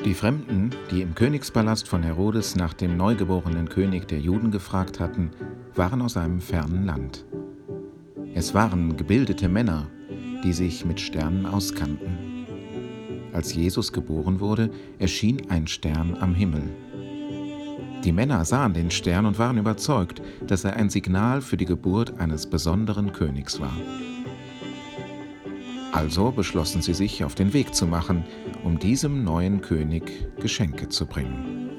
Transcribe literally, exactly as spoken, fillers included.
Die Fremden, die im Königspalast von Herodes nach dem neugeborenen König der Juden gefragt hatten, waren aus einem fernen Land. Es waren gebildete Männer, die sich mit Sternen auskannten. Als Jesus geboren wurde, erschien ein Stern am Himmel. Die Männer sahen den Stern und waren überzeugt, dass er ein Signal für die Geburt eines besonderen Königs war. Also beschlossen sie sich, auf den Weg zu machen, um diesem neuen König Geschenke zu bringen.